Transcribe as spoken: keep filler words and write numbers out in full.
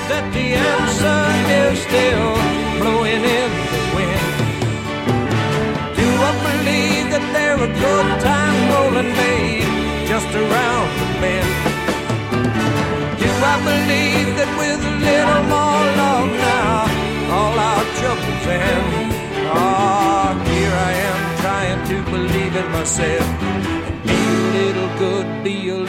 that the answer is still blowing in the wind? Do I believe that there are good times rolling, babe, just around the bend? Do I believe that with a little more love now, all our troubles end? Ah, here I am trying to believe in myself. Be a little good, be a